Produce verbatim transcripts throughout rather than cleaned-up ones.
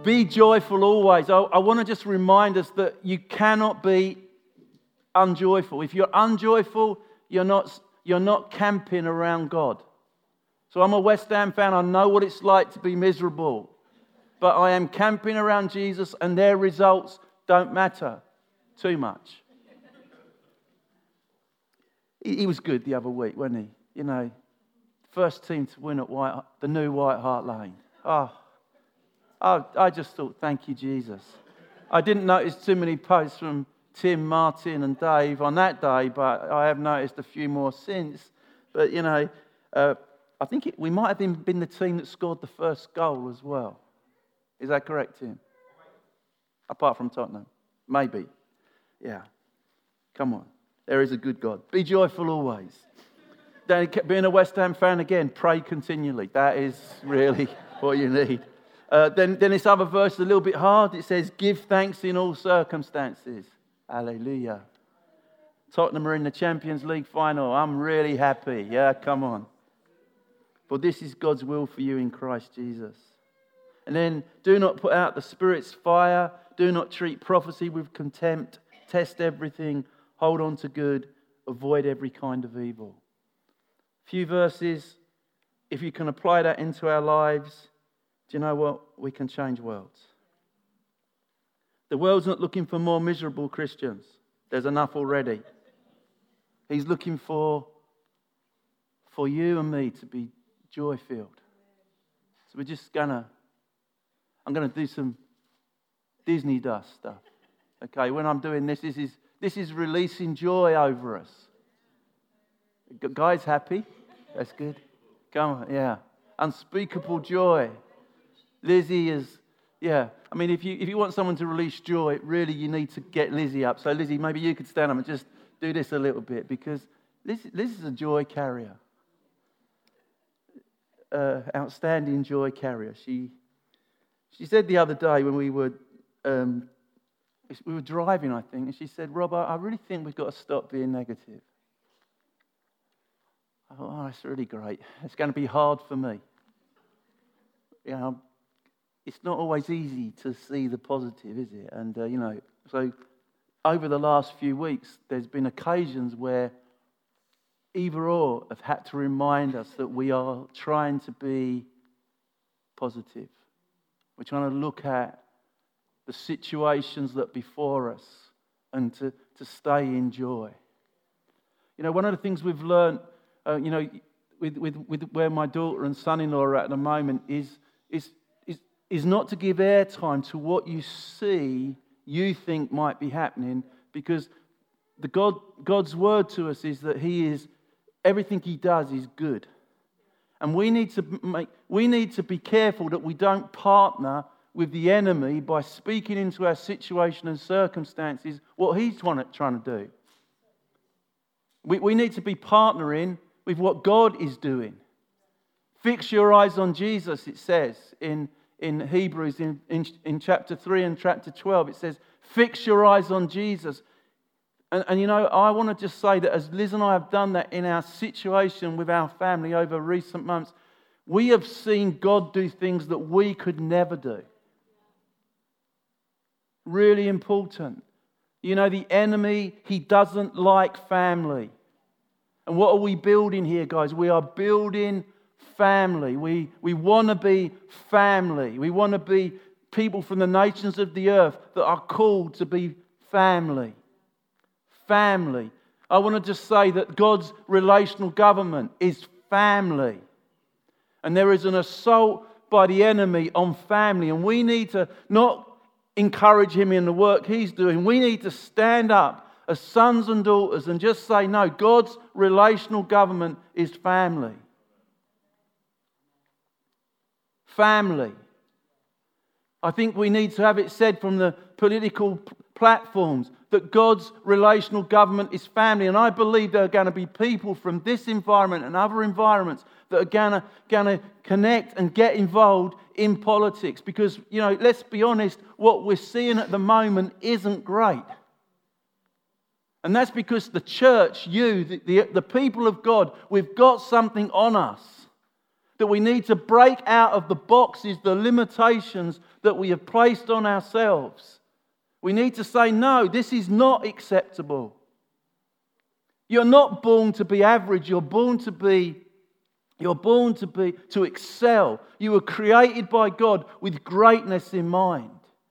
Be joyful always. I, I want to just remind us that you cannot be unjoyful. If you're unjoyful, you're not, you're not camping around God. So I'm a West Ham fan. I know what it's like to be miserable. But I am camping around Jesus, and their results don't matter too much. He, he was good the other week, wasn't he? You know, first team to win at White, the new White Hart Lane. Oh, I, I just thought, thank you, Jesus. I didn't notice too many posts from Tim, Martin and Dave on that day, but I have noticed a few more since. But, you know, uh, I think it, we might have been, been the team that scored the first goal as well. Is that correct, Tim? Apart from Tottenham. Maybe. Yeah. Come on. There is a good God. Be joyful always. Being a West Ham fan again, pray continually. That is really what you need. Uh, then, then this other verse is a little bit hard. It says, give thanks in all circumstances. Hallelujah. Tottenham are in the Champions League final. I'm really happy. Yeah, come on. For this is God's will for you in Christ Jesus. And then, do not put out the Spirit's fire. Do not treat prophecy with contempt. Test everything. Hold on to good. Avoid every kind of evil. Few verses. If you can apply that into our lives, do you know what? We can change worlds. The world's not looking for more miserable Christians. There's enough already. He's looking for, for you and me to be joy-filled. So we're just going to, I'm going to do some Disney dust stuff. Okay, when I'm doing this, this is, this is releasing joy over us. Guys happy? That's good. Come on, yeah. Unspeakable joy. Lizzie is, yeah. I mean, if you if you want someone to release joy, really you need to get Lizzie up. So Lizzie, maybe you could stand up and just do this a little bit, because Liz, Liz is a joy carrier. Uh, outstanding joy carrier. She she said the other day when we were um, we were driving, I think, and she said, Rob, I, I really think we've got to stop being negative. I thought, oh, that's really great. It's going to be hard for me. You know, it's not always easy to see the positive, is it? And, uh, you know, so over the last few weeks, there's been occasions where either or have had to remind us that we are trying to be positive. We're trying to look at the situations that are before us and to, to stay in joy. You know, one of the things we've learned, uh, you know, with, with, with where my daughter and son-in-law are at the moment is, is, is, is not to give airtime to what you see you think might be happening, because the God, God's word to us is that He is, everything He does is good. And we need to make, we need to be careful that we don't partner with the enemy by speaking into our situation and circumstances what he's trying to, trying to do. We, we need to be partnering with what God is doing. Fix your eyes on Jesus, it says in, in Hebrews in, in, in chapter three and chapter twelve. It says, fix your eyes on Jesus. And, and you know, I want to just say that as Liz and I have done that in our situation with our family over recent months, we have seen God do things that we could never do. Really important. You know, the enemy, he doesn't like family. And what are we building here, guys? We are building family. We, we want to be family. We want to be people from the nations of the earth that are called to be family. Family. I want to just say that God's relational government is family. And there is an assault by the enemy on family. And we need to not encourage him in the work he's doing. We need to stand up as sons and daughters and just say, no, God's relational government is family. Family. I think we need to have it said from the political platforms that God's relational government is family. And I believe there are going to be people from this environment and other environments that are going to, going to connect and get involved in politics. Because, you know, let's be honest, what we're seeing at the moment isn't great. And that's because the church, you, the, the, the people of God, we've got something on us That we need to break out of the boxes, the limitations that we have placed on ourselves. We need to say, no, this is not acceptable. You're not born to be average. You're born to be, you're born to be, to excel. You were created by God with greatness in mind.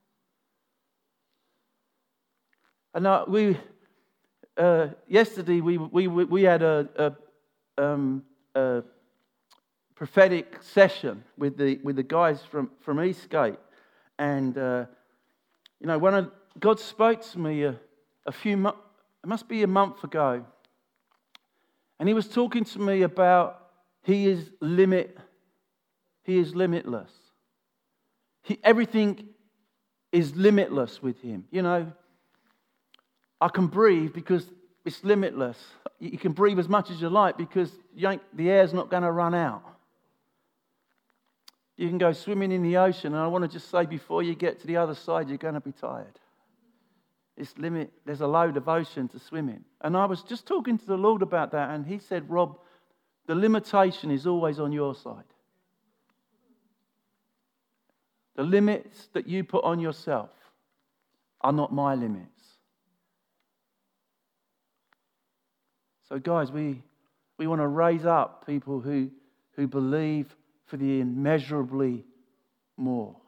And uh, we, uh, yesterday we we we had a, a, um, a prophetic session with the with the guys from from Eastgate, and uh, you know, when I, God spoke to me a, a few months, it must be a month ago, and He was talking to me about He is limit, He is limitless. He, everything is limitless with Him. You know, I can breathe because it's limitless. You can breathe as much as you like because you ain't, the air's not going to run out. You can go swimming in the ocean, and I want to just say, before you get to the other side, you're going to be tired. It's limit. There's a load of ocean to swim in. And I was just talking to the Lord about that, and He said, Rob, the limitation is always on your side. The limits that you put on yourself are not my limits. So guys, we, we want to raise up people who, who believe for the immeasurably more.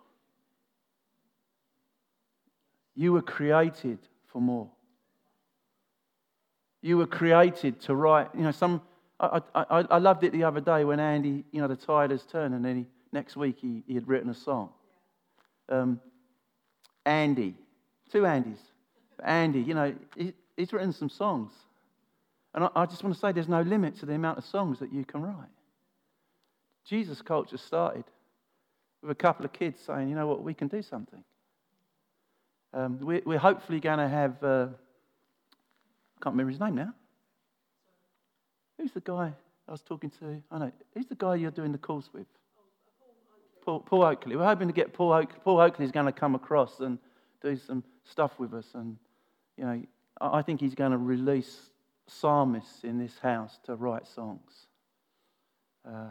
You were created for more. You were created to write, you know, some, I, I, I loved it the other day when Andy, you know, the tide has turned, and then he, next week he, he had written a song. Um, Andy, two Andys. Andy, you know, he, he's written some songs. And I, I just want to say there's no limit to the amount of songs that you can write. Jesus culture started with a couple of kids saying, you know what, we can do something. Um, we're, we're hopefully going to have, uh, I can't remember his name now. Who's the guy I was talking to? I know. Who's the guy you're doing the course with? Paul, Paul Oakley. We're hoping to get Paul Oakley. Paul Oakley is going to come across and do some stuff with us. And, you know, I think he's going to release psalmists in this house to write songs. Uh,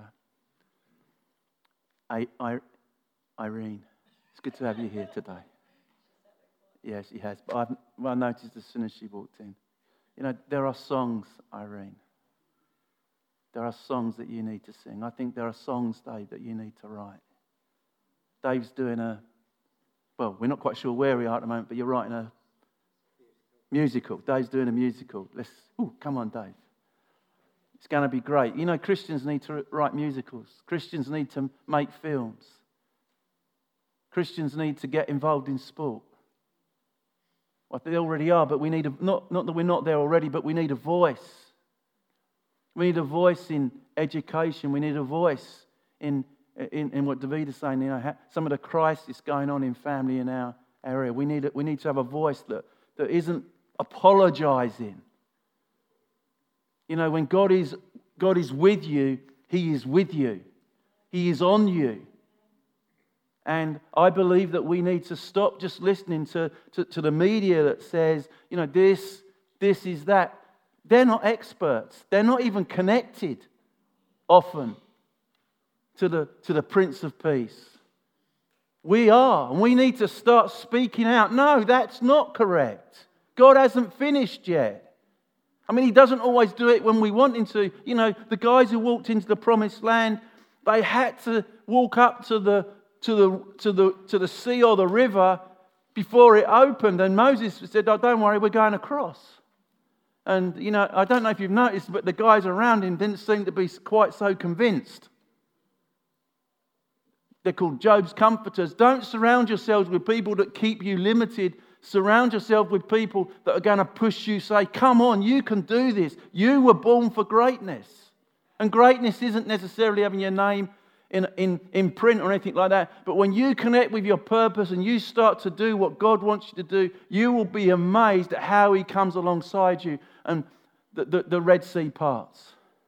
I, I, Irene, it's good to have you here today. Yes, she has. But I've, well, I noticed as soon as she walked in. You know, there are songs, Irene. There are songs that you need to sing. I think there are songs, Dave, that you need to write. Dave's doing a, well, we're not quite sure where we are at the moment, but you're writing a musical. Dave's doing a musical. Let's, ooh, come on, Dave. It's going to be great. You know, Christians need to write musicals. Christians need to make films. Christians need to get involved in sport. Well, they already are, but we need a, not, not that we're not there already, but we need a voice. We need a voice in education. We need a voice in in, in what David is saying. You know, some of the crisis going on in family in our area. We need a, we need to have a voice that, that isn't apologizing. You know, when God is God is with you, He is with you. He is on you. And I believe that we need to stop just listening to, to, to the media that says, you know, this, this is that. They're not experts. They're not even connected often to the, to the Prince of Peace. We are, and we need to start speaking out. No, that's not correct. God hasn't finished yet. I mean, He doesn't always do it when we want Him to. You know, the guys who walked into the Promised Land, they had to walk up to the to the to the to the sea or the river before it opened, and Moses said, "Oh, don't worry, we're going across." And you know, I don't know if you've noticed, but the guys around him didn't seem to be quite so convinced. They're called Job's comforters. Don't surround yourselves with people that keep you limited. Surround yourself with people that are going to push you, say, come on, you can do this. You were born for greatness. And greatness isn't necessarily having your name in, in, in print or anything like that. But when you connect with your purpose and you start to do what God wants you to do, you will be amazed at how He comes alongside you and the, the, the Red Sea parts.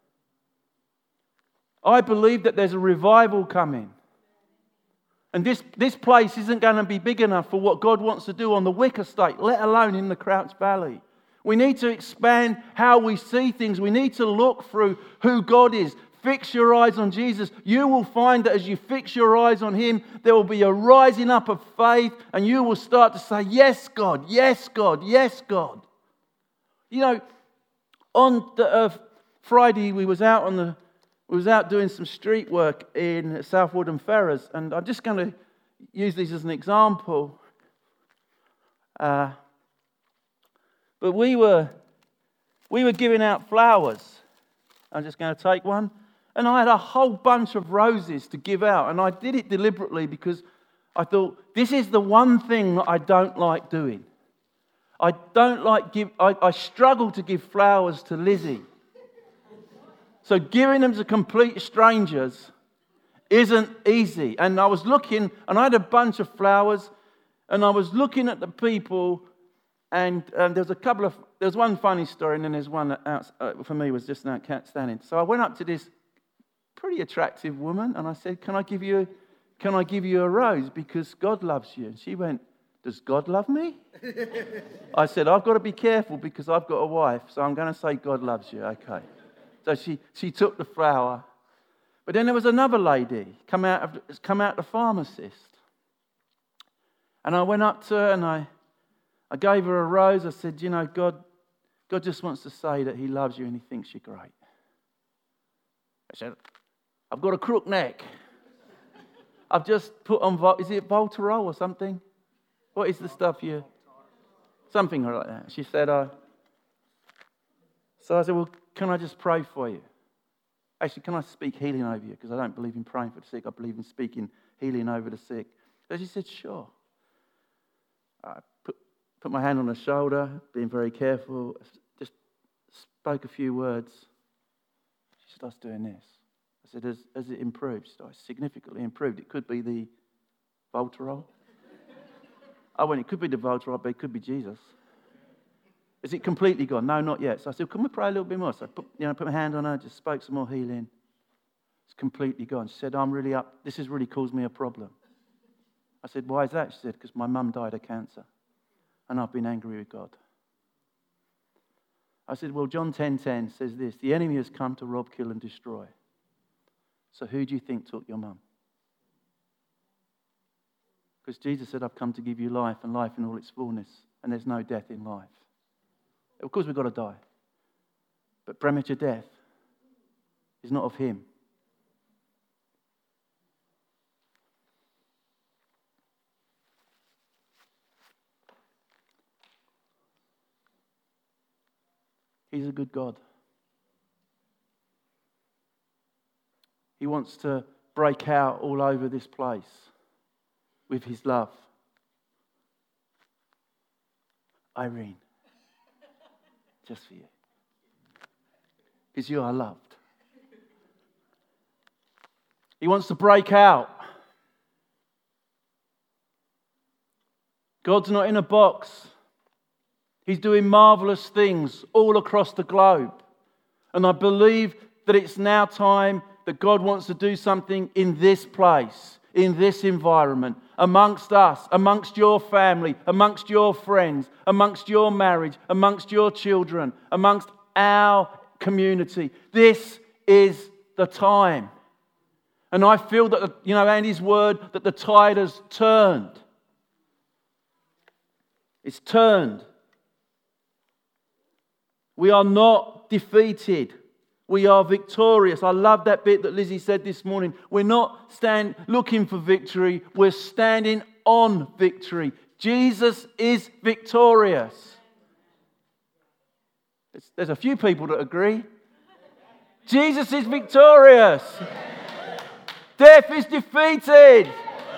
I believe that there's a revival coming. And this, this place isn't going to be big enough for what God wants to do on the Wick Estate, let alone in the Crouch Valley. We need to expand how we see things. We need to look through who God is. Fix your eyes on Jesus. You will find that as you fix your eyes on Him, there will be a rising up of faith, and you will start to say, yes, God, yes, God, yes, God. You know, on the, uh, Friday we was out on the we was out doing some street work in Southwood and Ferrers, and I'm just going to use these as an example. Uh, but we were we were giving out flowers. I'm just going to take one. And I had a whole bunch of roses to give out. And I did it deliberately because I thought, this is the one thing that I don't like doing. I don't like give. I, I struggle to give flowers to Lizzie. So giving them to complete strangers isn't easy. And I was looking, and I had a bunch of flowers, and I was looking at the people, and um, there was a couple of, there was one funny story, and then there's one that out, uh, for me was just an outstanding. So I went up to this pretty attractive woman, and I said, "Can I give you, can I give you a rose because God loves you?" And she went, "Does God love me?" I said, "I've got to be careful because I've got a wife, so I'm going to say God loves you." Okay. So she, she took the flower. But then there was another lady come out of come out the pharmacist. And I went up to her and I I gave her a rose. I said, "You know, God God just wants to say that He loves you and He thinks you're great." I said, "I've got a crook neck. I've just put on, is it Voltarol or something? What is the stuff you, something like that." She said, uh, so I said, "Well, can I just pray for you? Actually, can I speak healing over you? Because I don't believe in praying for the sick. I believe in speaking healing over the sick." So she said, "Sure." I put, put my hand on her shoulder, being very careful, just spoke a few words. She starts doing this. I said, "Has, has it improved?" She said, "Oh, it's significantly improved. It could be the Voltarol." I went, "It could be the Voltarol, but it could be Jesus." "Is it completely gone?" "No, not yet." So I said, "Can we pray a little bit more?" So I put, you know, put my hand on her, just spoke some more healing. It's completely gone. She said, "I'm really up. This has really caused me a problem." I said, "Why is that?" She said, "Because my mum died of cancer, and I've been angry with God." I said, "Well, John ten ten says this: the enemy has come to rob, kill, and destroy. So who do you think took your mum?" Because Jesus said, "I've come to give you life, and life in all its fullness, and there's no death in life." Of course we've got to die. But premature death is not of Him. He's a good God. He wants to break out all over this place with His love. Irene. Just for you. Because you are loved. He wants to break out. God's not in a box. He's doing marvelous things all across the globe. And I believe that it's now time that God wants to do something in this place, in this environment, amongst us, amongst your family, amongst your friends, amongst your marriage, amongst your children, amongst our community. This is the time. And I feel that, you know, and His word, that the tide has turned. It's turned. We are not defeated. We are victorious. I love that bit that Lizzie said this morning. We're not stand looking for victory. We're standing on victory. Jesus is victorious. There's, there's a few people that agree. Jesus is victorious. Death is defeated.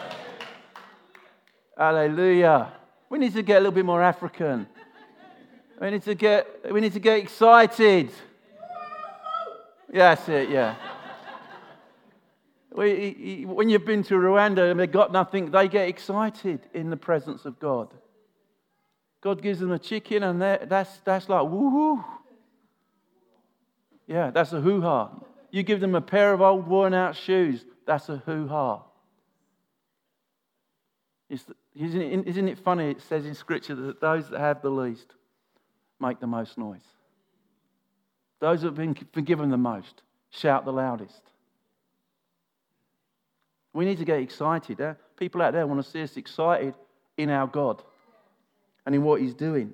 Hallelujah. We need to get a little bit more African. We need to get, we need to get excited. Yeah, that's it, yeah. We, when you've been to Rwanda and they've got nothing, they get excited in the presence of God. God gives them a chicken and that's, that's like, woohoo. Yeah, that's a hoo-ha. You give them a pair of old worn out shoes, that's a hoo-ha. It's, isn't, it, isn't it funny? It says in Scripture that those that have the least make the most noise. Those who have been forgiven the most shout the loudest. We need to get excited. Eh? People out there want to see us excited in our God and in what He's doing.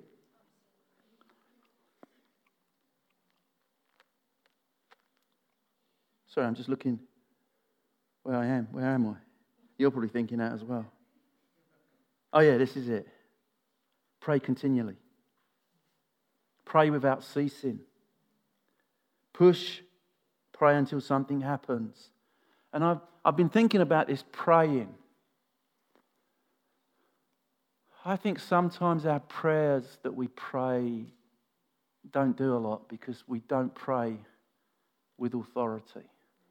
Sorry, I'm just looking where I am. Where am I? You're probably thinking that as well. Oh yeah, this is it. Pray continually. Pray without ceasing. Push, pray until something happens. And I've, I've been thinking about this praying. I think sometimes our prayers that we pray don't do a lot because we don't pray with authority.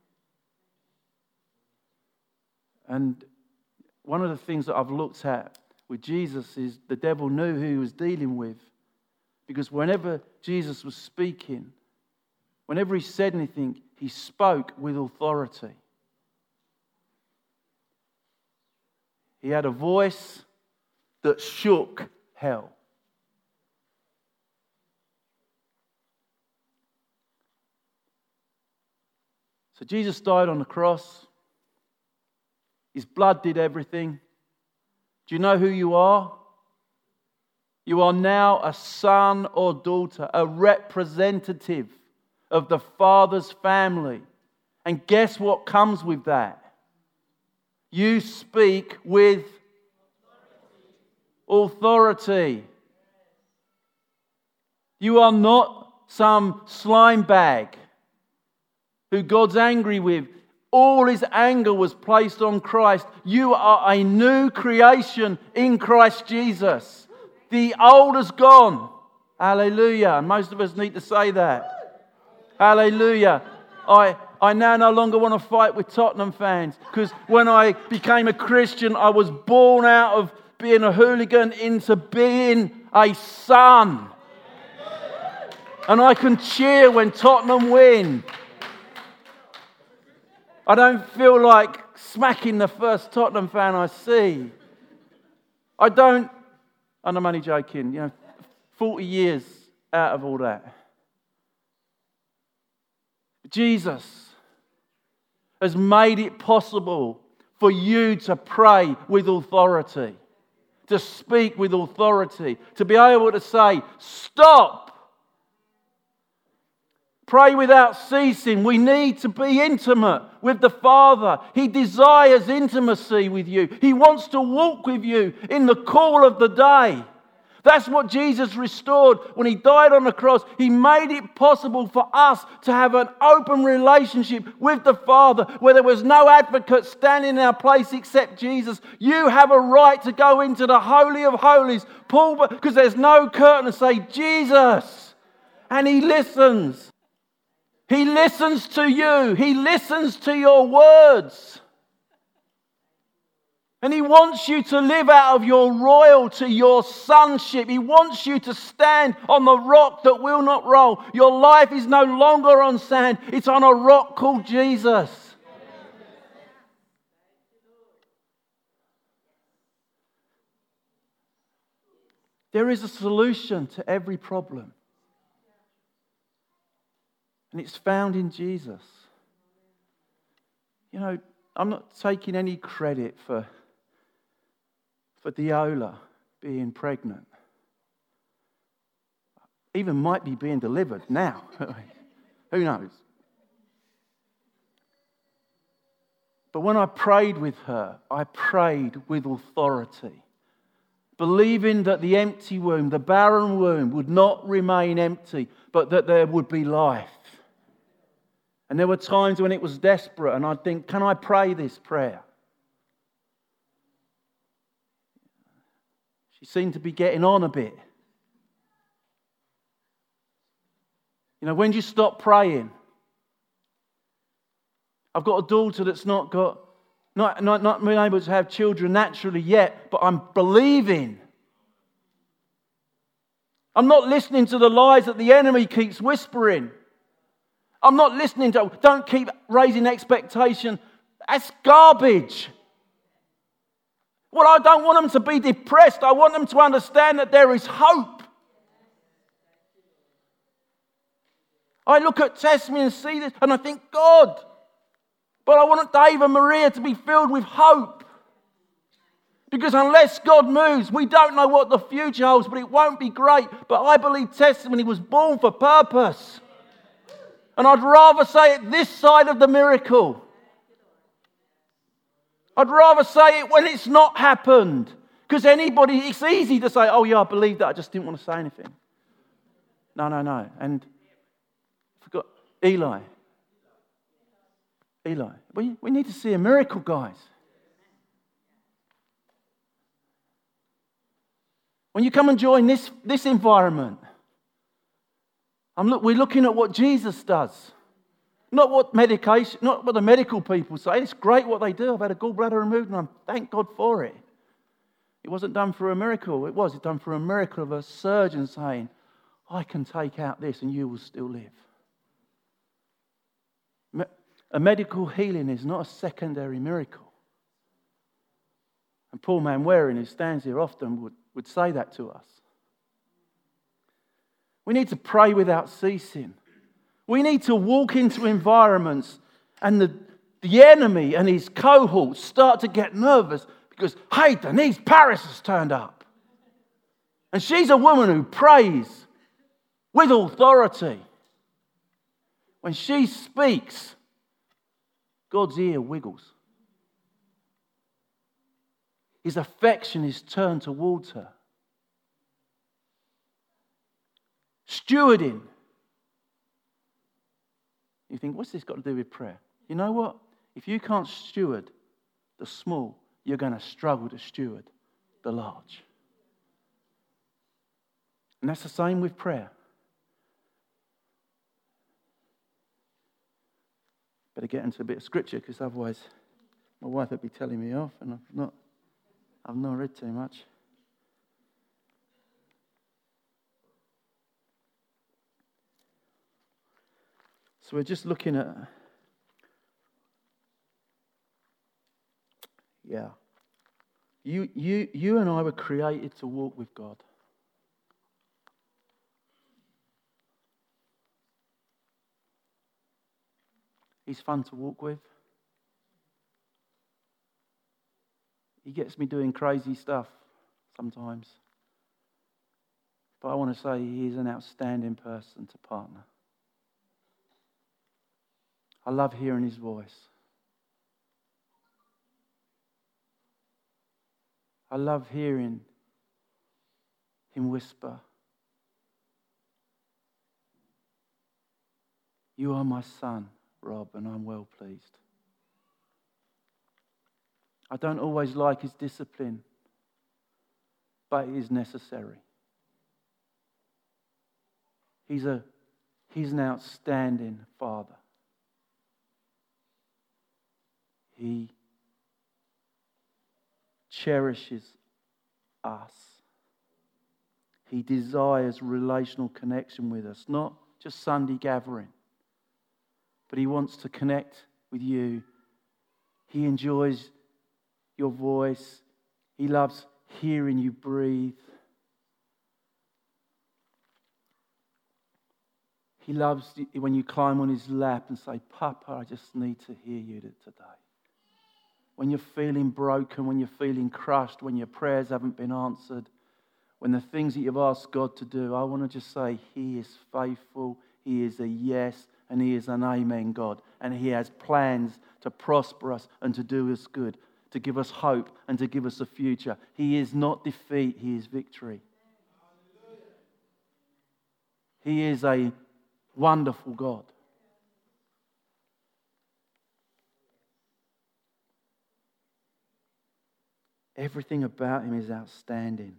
And one of the things that I've looked at with Jesus is the devil knew who he was dealing with. Because whenever Jesus was speaking, whenever he said anything, he spoke with authority. He had a voice that shook hell. So Jesus died on the cross. His blood did everything. Do you know who you are? You are now a son or daughter, a representative of the Father's family. And guess what comes with that? You speak with authority. You are not some slime bag who God's angry with. All His anger was placed on Christ. You are a new creation in Christ Jesus. The old is gone. Hallelujah. And most of us need to say that. Hallelujah. I, I now no longer want to fight with Tottenham fans because when I became a Christian, I was born out of being a hooligan into being a son. And I can cheer when Tottenham win. I don't feel like smacking the first Tottenham fan I see. I don't, and I'm only joking, you know, forty years out of all that. Jesus has made it possible for you to pray with authority, to speak with authority, to be able to say, stop! Pray without ceasing. We need to be intimate with the Father. He desires intimacy with you. He wants to walk with you in the cool of the day. That's what Jesus restored when He died on the cross. He made it possible for us to have an open relationship with the Father where there was no advocate standing in our place except Jesus. You have a right to go into the Holy of Holies, Paul, because there's no curtain, to say, Jesus. And He listens. He listens to you. He listens to your words. And He wants you to live out of your royalty, your sonship. He wants you to stand on the rock that will not roll. Your life is no longer on sand. It's on a rock called Jesus. There is a solution to every problem. And it's found in Jesus. You know, I'm not taking any credit for, for Deola being pregnant. Even might be being delivered now. Who knows? But when I prayed with her, I prayed with authority, believing that the empty womb, the barren womb, would not remain empty, but that there would be life. And there were times when it was desperate and I'd think, can I pray this prayer? She seemed to be getting on a bit. You know, when do you stop praying? I've got a daughter that's not got, not, not, not been able to have children naturally yet, but I'm believing. I'm not listening to the lies that the enemy keeps whispering. I'm not listening to, don't keep raising expectation. That's garbage. Well, I don't want them to be depressed. I want them to understand that there is hope. I look at testimony and see this and I think, God, but I want Dave and Maria to be filled with hope. Because unless God moves, we don't know what the future holds, but it won't be great. But I believe testimony was born for purpose. And I'd rather say it this side of the miracle. I'd rather say it when it's not happened. Because anybody, it's easy to say, oh yeah, I believe that, I just didn't want to say anything. No, no, no. And I forgot, Eli. Eli. We, we need to see a miracle, guys. When you come and join this, this environment, I'm look, we're looking at what Jesus does. Not what medication, not what the medical people say. It's great what they do. I've had a gallbladder removed and I thank God for it. It wasn't done for a miracle. It was. It's done for a miracle of a surgeon saying, I can take out this and you will still live. Me- a medical healing is not a secondary miracle. And Paul Manwaring, who stands here often, would, would say that to us. We need to pray without ceasing. We need to walk into environments and the, the enemy and his cohorts start to get nervous because, hey, Denise Paris has turned up. And she's a woman who prays with authority. When she speaks, God's ear wiggles. His affection is turned towards her. Stewarding. You think, what's this got to do with prayer? You know what? If you can't steward the small, you're going to struggle to steward the large. And that's the same with prayer. Better get into a bit of scripture because otherwise my wife would be telling me off and I've not, I've not read too much. So we're just looking at, yeah, you, you, you and I were created to walk with God. He's fun to walk with. He gets me doing crazy stuff sometimes. But I want to say he is an outstanding person to partner. I love hearing his voice. I love hearing him whisper, "You are my son, Rob, and I'm well pleased." I don't always like his discipline, but it is necessary. He's a he's an outstanding father. He cherishes us. He desires relational connection with us, not just Sunday gathering, but he wants to connect with you. He enjoys your voice. He loves hearing you breathe. He loves when you climb on his lap and say, "Papa, I just need to hear you today." When you're feeling broken, when you're feeling crushed, when your prayers haven't been answered, when the things that you've asked God to do, I want to just say, he is faithful, he is a yes, and he is an amen God. And he has plans to prosper us and to do us good, to give us hope and to give us a future. He is not defeat, he is victory. He is a wonderful God. Everything about him is outstanding.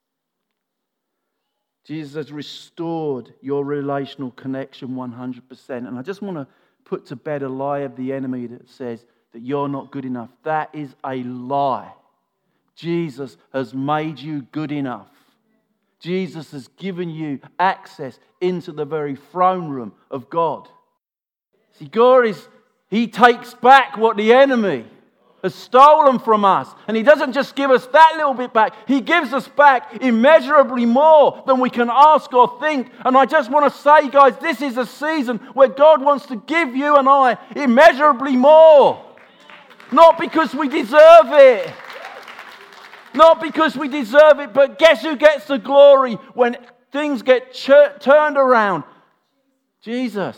Jesus has restored your relational connection one hundred percent. And I just want to put to bed a lie of the enemy that says that you're not good enough. That is a lie. Jesus has made you good enough. Jesus has given you access into the very throne room of God. See, God is, he takes back what the enemy has stolen from us. And he doesn't just give us that little bit back. He gives us back immeasurably more than we can ask or think. And I just want to say, guys, this is a season where God wants to give you and I immeasurably more. Not because we deserve it. Not because we deserve it, but guess who gets the glory when things get ch- turned around? Jesus.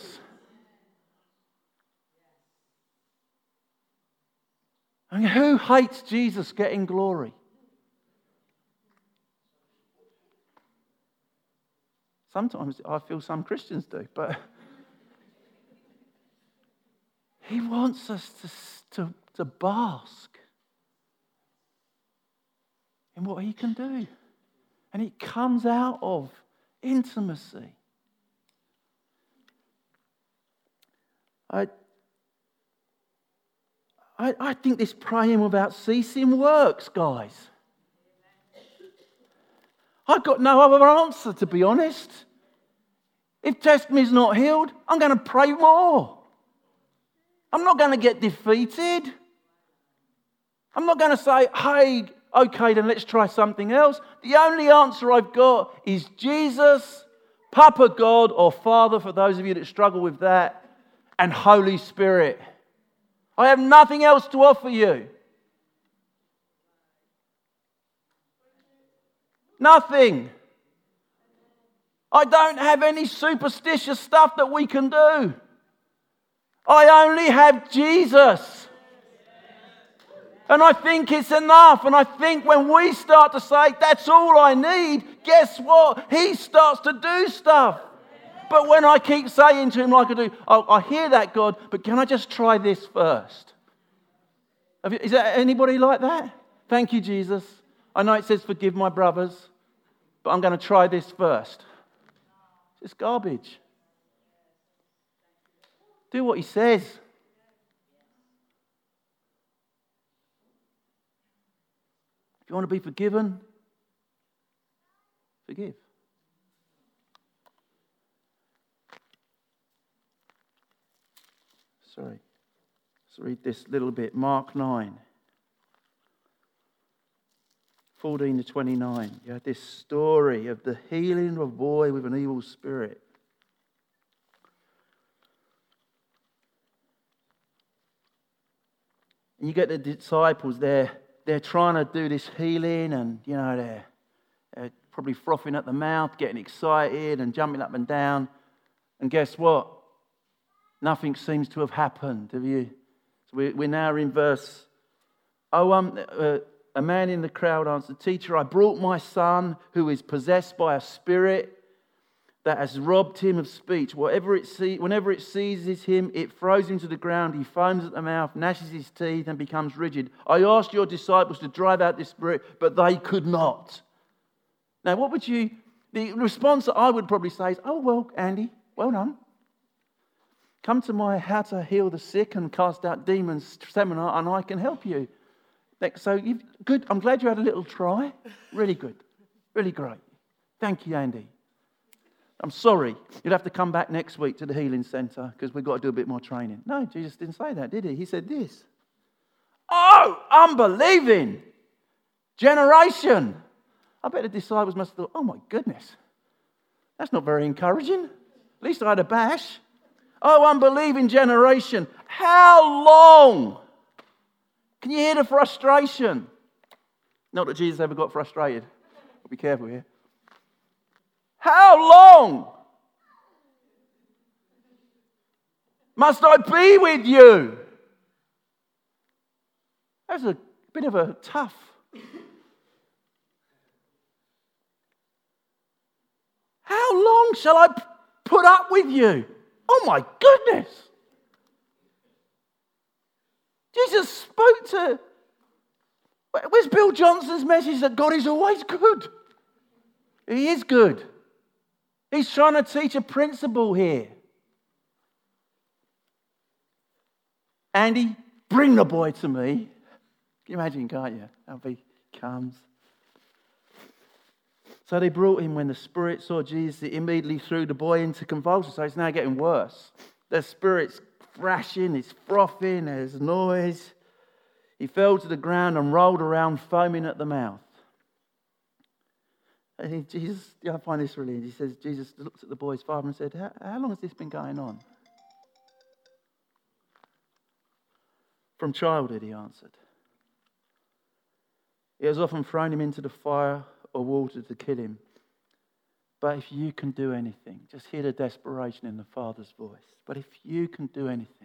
And who hates Jesus getting glory? Sometimes I feel some Christians do, but he wants us to, to, to bask in what he can do. And it comes out of intimacy. I I, I think this praying without ceasing works, guys. I've got no other answer, to be honest. If testimony's not healed, I'm going to pray more. I'm not going to get defeated. I'm not going to say, hey, okay, then let's try something else. The only answer I've got is Jesus, Papa God, or Father, for those of you that struggle with that, and Holy Spirit. I have nothing else to offer you. Nothing. I don't have any superstitious stuff that we can do. I only have Jesus. And I think it's enough. And I think when we start to say, that's all I need, guess what? He starts to do stuff. But when I keep saying to him like I do, oh, I hear that, God, but can I just try this first? Have you, is there anybody like that? Thank you, Jesus. I know it says forgive my brothers, but I'm going to try this first. It's garbage. Do what he says. If you want to be forgiven, forgive. Sorry. Let's read this little bit. Mark nine. fourteen to twenty-nine. You had this story of the healing of a boy with an evil spirit. And you get the disciples there. They're trying to do this healing and, you know, they're, they're probably frothing at the mouth, getting excited and jumping up and down. And guess what? Nothing seems to have happened, have you? So we, we're now in verse... Oh, um, uh, a man in the crowd answered, Teacher, I brought my son who is possessed by a spirit that has robbed him of speech. Whatever it see, whenever it seizes him, it throws him to the ground. He foams at the mouth, gnashes his teeth, and becomes rigid. I asked your disciples to drive out this spirit, but they could not. Now, what would you... The response that I would probably say is, oh, well, Andy, well done. Come to my How to Heal the Sick and Cast Out Demons seminar, and I can help you. So, you've, good. I'm glad you had a little try. Really good. Really great. Thank you, Andy. I'm sorry. You'll have to come back next week to the healing centre because we've got to do a bit more training. No, Jesus didn't say that, did he? He said this. Oh, unbelieving generation. I bet the disciples must have thought, oh my goodness, that's not very encouraging. At least I had a bash. Oh, unbelieving generation. How long? Can you hear the frustration? Not that Jesus ever got frustrated. I'll be careful here. How long must I be with you? That's a bit of a tough. How long shall I put up with you? Oh my goodness. Jesus spoke to... Where's Bill Johnson's message that God is always good? He is good. He's trying to teach a principle here. Andy, bring the boy to me. Can you imagine, can't you? How he comes. So they brought him. When the spirit saw Jesus, it immediately threw the boy into convulsions. So it's now getting worse. The spirit's thrashing, it's frothing, there's noise. He fell to the ground and rolled around, foaming at the mouth. And he, Jesus, yeah, I find this really, he says, Jesus looked at the boy's father and said, how, how long has this been going on? From childhood, he answered. It has often thrown him into the fire or water to kill him. But if you can do anything, just hear the desperation in the Father's voice. But if you can do anything,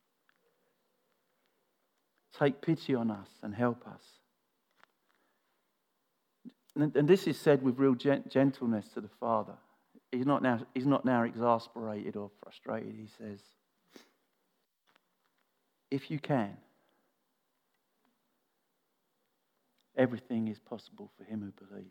take pity on us and help us. And, and this is said with real gent- gentleness to the Father. He's not now, he's not now exasperated or frustrated. He says, if you can, everything is possible for him who believes.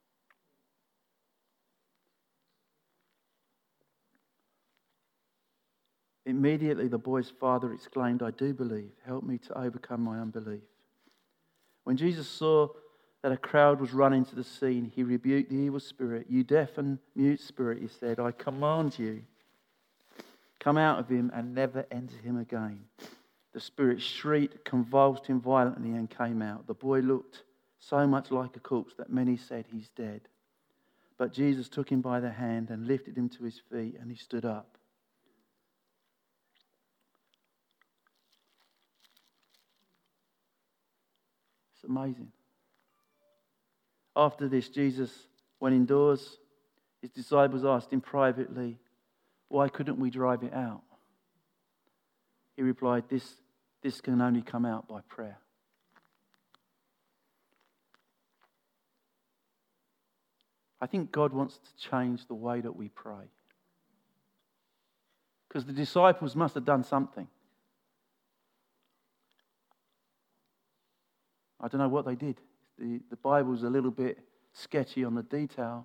Immediately the boy's father exclaimed, I do believe. Help me to overcome my unbelief. When Jesus saw that a crowd was running to the scene, he rebuked the evil spirit. You deaf and mute spirit, he said, I command you, come out of him and never enter him again. The spirit shrieked, convulsed him violently and came out. The boy looked so much like a corpse that many said he's dead. But Jesus took him by the hand and lifted him to his feet, and he stood up. It's amazing. After this, Jesus went indoors. His disciples asked him privately, why couldn't we drive it out? He replied, this, this can only come out by prayer. I think God wants to change the way that we pray. Because the disciples must have done something. I don't know what they did. The, the Bible's a little bit sketchy on the detail.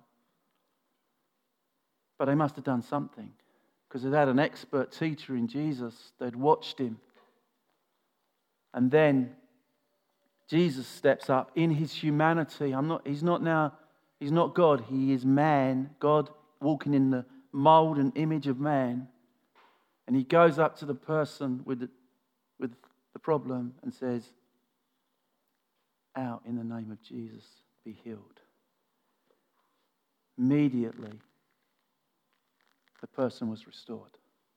But they must have done something. Because they'd had an expert teacher in Jesus. They'd watched him. And then Jesus steps up in his humanity. I'm not, he's not now, he's not God. He is man. God walking in the mold and image of man. And he goes up to the person with the, with the problem and says, out in the name of Jesus, be healed. Immediately, the person was restored.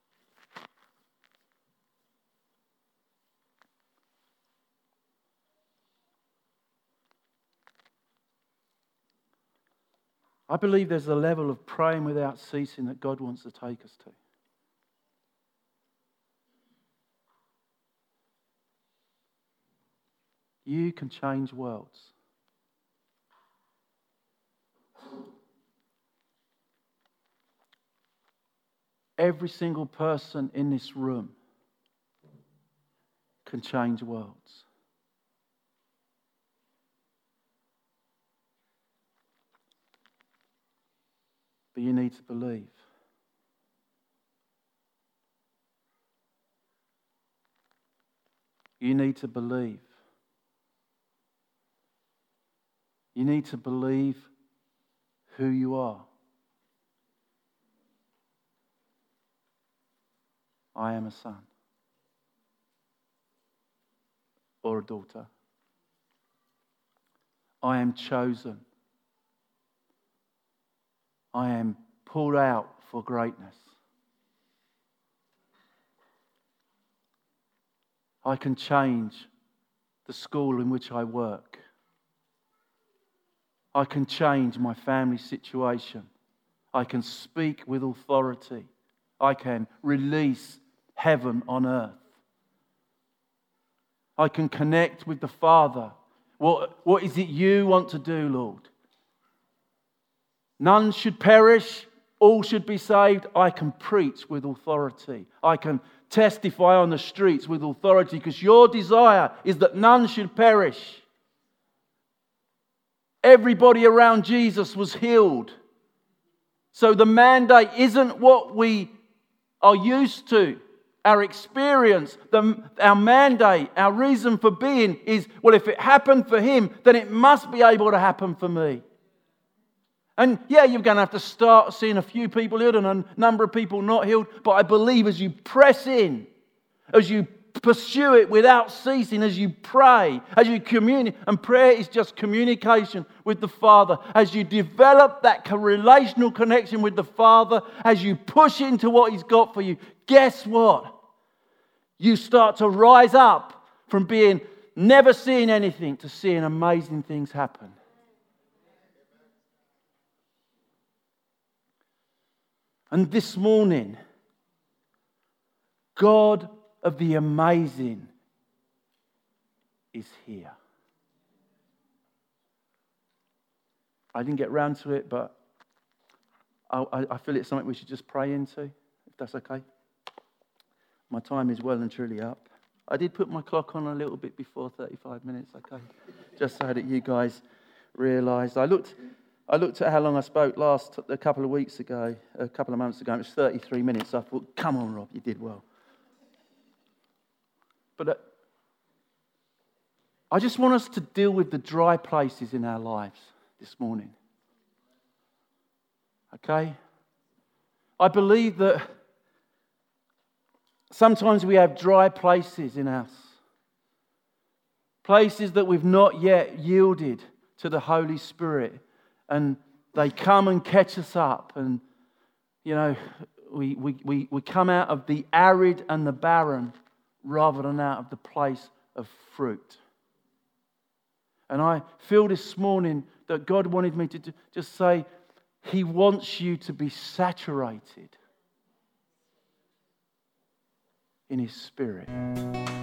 I believe there's a level of praying without ceasing that God wants to take us to. You can change worlds. Every single person in this room can change worlds. But you need to believe. You need to believe. You need to believe who you are. I am a son or a daughter. I am chosen. I am pulled out for greatness. I can change the school in which I work. I can change my family situation. I can speak with authority. I can release heaven on earth. I can connect with the Father. What, what is it you want to do, Lord? None should perish, all should be saved. I can preach with authority. I can testify on the streets with authority because your desire is that none should perish. Everybody around Jesus was healed. So the mandate isn't what we are used to, our experience. The, our mandate, our reason for being is, well, if it happened for him, then it must be able to happen for me. And yeah, you're going to have to start seeing a few people healed and a number of people not healed. But I believe as you press in, as you pursue it without ceasing, as you pray, as you commune. And prayer is just communication with the Father. As you develop that relational connection with the Father, as you push into what He's got for you, guess what? You start to rise up from being never seeing anything to seeing amazing things happen. And this morning, God of the amazing is here. I didn't get round to it, but I, I, I feel it's something we should just pray into, if that's okay. My time is well and truly up. I did put my clock on a little bit before thirty-five minutes, okay? Just so that you guys realised. I looked I looked at how long I spoke last, a couple of weeks ago, a couple of months ago. It was thirty-three minutes. I thought, come on, Rob, you did well. But uh, I just want us to deal with the dry places in our lives this morning. Okay? I believe that sometimes we have dry places in us. Places that we've not yet yielded to the Holy Spirit. And they come and catch us up. And, you know, we, we, we, we come out of the arid and the barren rather than out of the place of fruit. And I feel this morning that God wanted me to just say, He wants you to be saturated in His Spirit.